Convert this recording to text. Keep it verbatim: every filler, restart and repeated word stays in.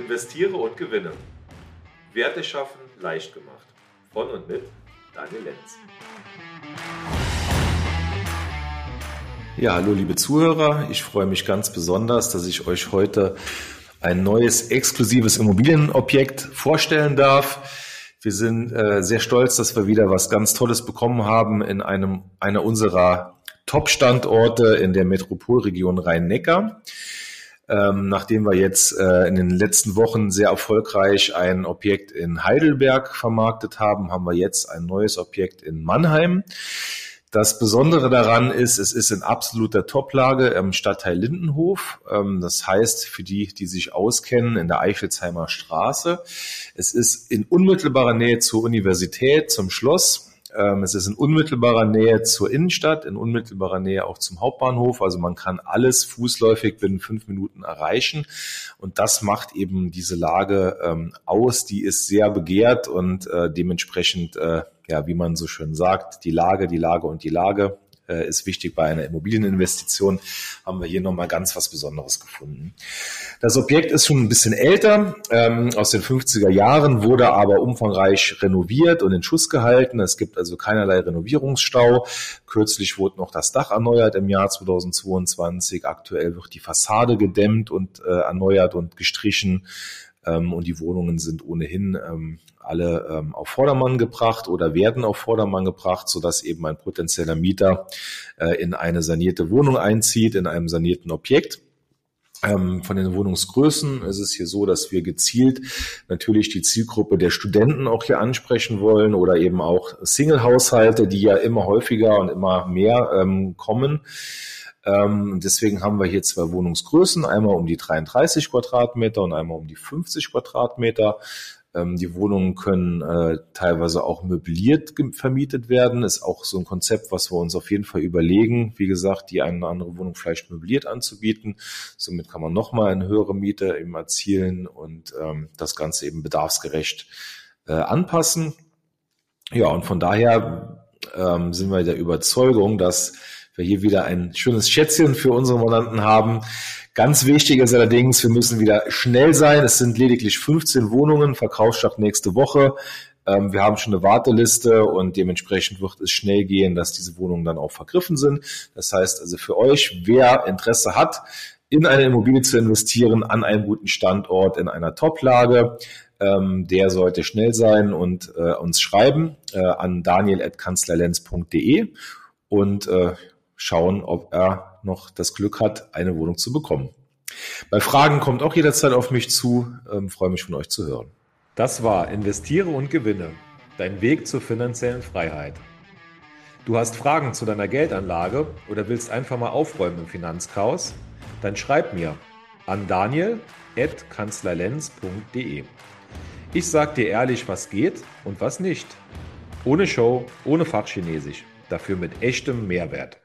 Investiere und gewinne. Werte schaffen leicht gemacht. Von und mit Daniel Lenz. Ja, hallo liebe Zuhörer. Ich freue mich ganz besonders, dass ich euch heute ein neues exklusives Immobilienobjekt vorstellen darf. Wir sind äh, sehr stolz, dass wir wieder was ganz Tolles bekommen haben in einem einer unserer Top-Standorte in der Metropolregion Rhein-Neckar. Ähm, nachdem wir jetzt äh, in den letzten Wochen sehr erfolgreich ein Objekt in Heidelberg vermarktet haben, haben wir jetzt ein neues Objekt in Mannheim. Das Besondere daran ist, es ist in absoluter Toplage im Stadtteil Lindenhof. Ähm, das heißt, für die, die sich auskennen, in der Eichelsheimer Straße. Es ist in unmittelbarer Nähe zur Universität, zum Schloss. Es ist in unmittelbarer Nähe zur Innenstadt, in unmittelbarer Nähe auch zum Hauptbahnhof. Also man kann alles fußläufig binnen fünf Minuten erreichen. Und das macht eben diese Lage ähm, aus. Die ist sehr begehrt und äh, dementsprechend, äh, ja, wie man so schön sagt, die Lage, die Lage und die Lage äh, ist wichtig bei einer Immobilieninvestition. Haben wir hier nochmal ganz was Besonderes gefunden. Das Objekt ist schon ein bisschen älter, ähm, aus den fünfziger Jahren, wurde aber umfangreich renoviert und in Schuss gehalten. Es gibt also keinerlei Renovierungsstau. Kürzlich wurde noch das Dach erneuert im Jahr zweitausendzweiundzwanzig. Aktuell wird die Fassade gedämmt und äh, erneuert und gestrichen. Ähm, und die Wohnungen sind ohnehin ähm, alle ähm, auf Vordermann gebracht oder werden auf Vordermann gebracht, sodass eben ein potenzieller Mieter äh, in eine sanierte Wohnung einzieht, in einem sanierten Objekt. Von den Wohnungsgrößen ist es hier so, dass wir gezielt natürlich die Zielgruppe der Studenten auch hier ansprechen wollen oder eben auch Single-Haushalte, die ja immer häufiger und immer mehr ähm, kommen. Ähm, deswegen haben wir hier zwei Wohnungsgrößen, einmal um die dreiunddreißig Quadratmeter und einmal um die fünfzig Quadratmeter. Ähm, die Wohnungen können äh, teilweise auch möbliert vermietet werden. Ist auch so ein Konzept, was wir uns auf jeden Fall überlegen. Wie gesagt, die eine oder andere Wohnung vielleicht möbliert anzubieten. Somit kann man nochmal eine höhere Miete eben erzielen und ähm, das Ganze eben bedarfsgerecht äh, anpassen. Ja, und von daher ähm, sind wir der Überzeugung, dass wir hier wieder ein schönes Schätzchen für unsere Mandanten haben. Ganz wichtig ist allerdings, wir müssen wieder schnell sein. Es sind lediglich fünfzehn Wohnungen, Verkaufsstart nächste Woche. Wir haben schon eine Warteliste und dementsprechend wird es schnell gehen, dass diese Wohnungen dann auch vergriffen sind. Das heißt also für euch, wer Interesse hat, in eine Immobilie zu investieren, an einem guten Standort, in einer Top-Lage, der sollte schnell sein und uns schreiben an daniel at kanzlerlenz punkt de und schauen, ob er noch das Glück hat, eine Wohnung zu bekommen. Bei Fragen kommt auch jederzeit auf mich zu. Ähm, freue mich von euch zu hören. Das war Investiere und Gewinne. Dein Weg zur finanziellen Freiheit. Du hast Fragen zu deiner Geldanlage oder willst einfach mal aufräumen im Finanzchaos? Dann schreib mir an daniel at kanzlerlenz punkt de. Ich sag dir ehrlich, was geht und was nicht. Ohne Show, ohne Fachchinesisch. Dafür mit echtem Mehrwert.